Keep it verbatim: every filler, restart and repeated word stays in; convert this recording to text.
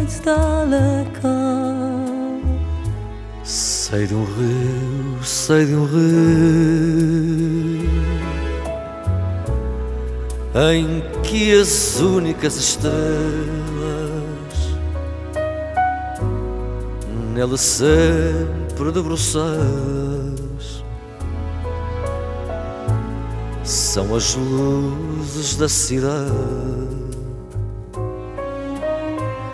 daleka. Sei de um rio, sei de um rio em que as únicas estrelas nele sempre debruçadas são as luzes da cidade.